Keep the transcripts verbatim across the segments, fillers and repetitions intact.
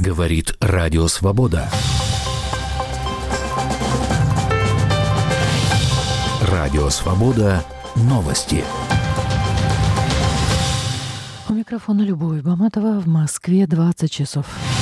Говорит Радио Свобода. Радио Свобода. Новости. У микрофона Любовь Баматова. В Москве двадцать часов.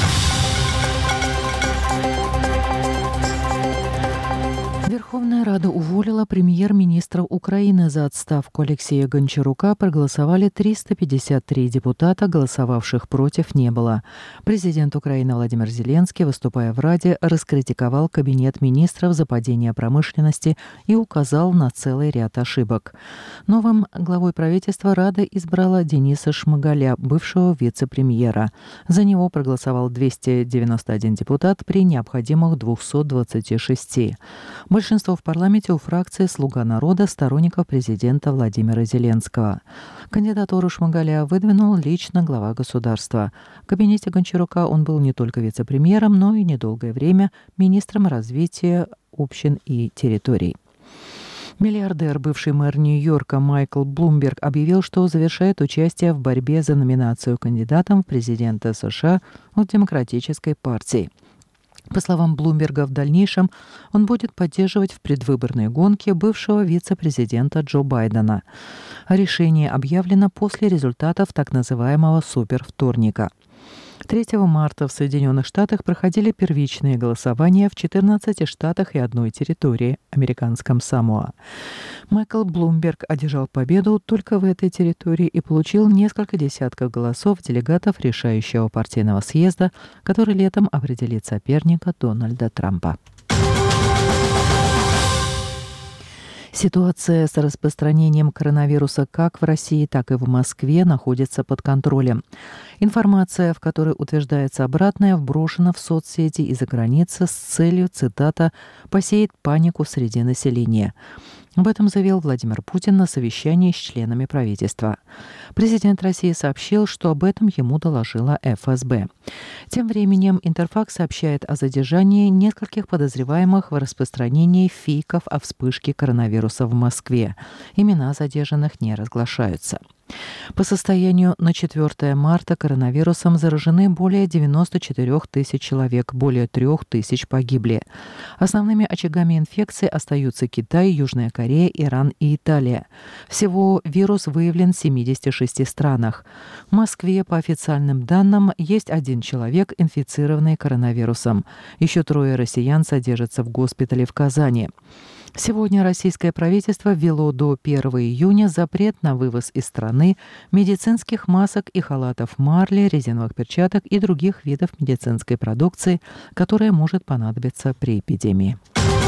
Верховная Рада уволила премьер-министра Украины. За отставку Алексея Гончарука проголосовали триста пятьдесят три депутата, голосовавших против не было. Президент Украины Владимир Зеленский, выступая в Раде, раскритиковал Кабинет министров за падение промышленности и указал на целый ряд ошибок. Новым главой правительства Рада избрала Дениса Шмыгаля, бывшего вице-премьера. За него проголосовал двести девяносто один депутат при необходимых двухсот двадцати шести. Большинство в парламенте у фракции «Слуга народа» сторонников президента Владимира Зеленского. Кандидатуру Шмыгаля выдвинул лично глава государства. В кабинете Гончарука он был не только вице-премьером, но и недолгое время министром развития общин и территорий. Миллиардер, бывший мэр Нью-Йорка Майкл Блумберг объявил, что завершает участие в борьбе за номинацию кандидатом в президенты США от Демократической партии. По словам Блумберга, в дальнейшем он будет поддерживать в предвыборной гонке бывшего вице-президента Джо Байдена. Решение объявлено после результатов так называемого супервторника. третьего марта в Соединенных Штатах проходили первичные голосования в четырнадцати штатах и одной территории, американском Самоа. Майкл Блумберг одержал победу только в этой территории и получил несколько десятков голосов делегатов решающего партийного съезда, который летом определит соперника Дональда Трампа. Ситуация с распространением коронавируса как в России, так и в Москве находится под контролем. Информация, в которой утверждается обратное, вброшена в соцсети и за границей с целью, цитата, «посеять панику среди населения». Об этом заявил Владимир Путин на совещании с членами правительства. Президент России сообщил, что об этом ему доложила эф эс бэ. Тем временем Интерфакс сообщает о задержании нескольких подозреваемых в распространении фейков о вспышке коронавируса в Москве. Имена задержанных не разглашаются. По состоянию на четвёртое марта коронавирусом заражены более девяноста четырёх тысяч человек, более трёх тысяч погибли. Основными очагами инфекции остаются Китай, Южная Корея, Иран и Италия. Всего вирус выявлен в семидесяти шести странах. В Москве, по официальным данным, есть один человек, инфицированный коронавирусом. Еще трое россиян содержатся в госпитале в Казани. Сегодня российское правительство ввело до первого июня запрет на вывоз из страны медицинских масок и халатов марли, резиновых перчаток и других видов медицинской продукции, которая может понадобиться при эпидемии.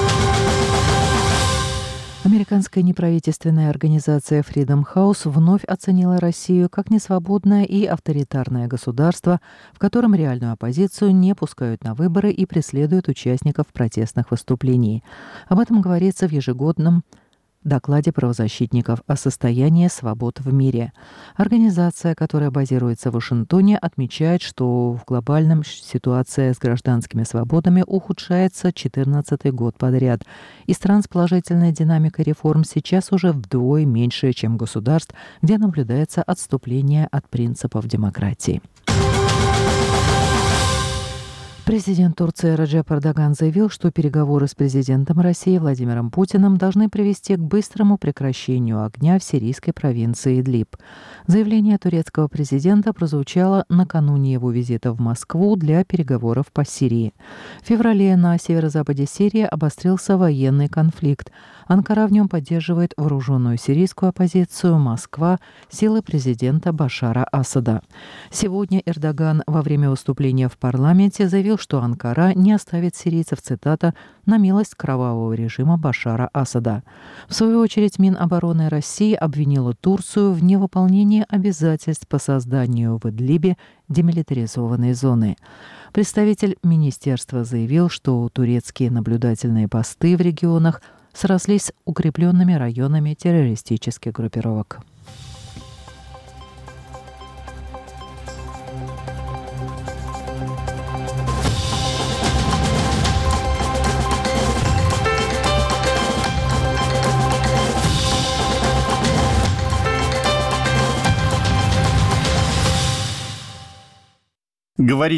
Американская неправительственная организация Freedom House вновь оценила Россию как несвободное и авторитарное государство, в котором реальную оппозицию не пускают на выборы и преследуют участников протестных выступлений. Об этом говорится в ежегодном докладе правозащитников о состоянии свобод в мире. Организация, которая базируется в Вашингтоне, отмечает, что в глобальном ситуация с гражданскими свободами ухудшается четырнадцатый год подряд, и стран с положительной динамикой реформ сейчас уже вдвое меньше, чем государств, где наблюдается отступление от принципов демократии. Президент Турции Реджеп Эрдоган заявил, что переговоры с президентом России Владимиром Путиным должны привести к быстрому прекращению огня в сирийской провинции Идлиб. Заявление турецкого президента прозвучало накануне его визита в Москву для переговоров по Сирии. В феврале на северо-западе Сирии обострился военный конфликт. Анкара в нем поддерживает вооруженную сирийскую оппозицию, Москва – силы президента Башара Асада. Сегодня Эрдоган во время выступления в парламенте заявил, что Анкара не оставит сирийцев, цитата, «на милость кровавого режима Башара Асада». В свою очередь Минобороны России обвинила Турцию в невыполнении обязательств по созданию в Идлибе демилитаризованной зоны. Представитель министерства заявил, что турецкие наблюдательные посты в регионах срослись с укрепленными районами террористических группировок. Говорит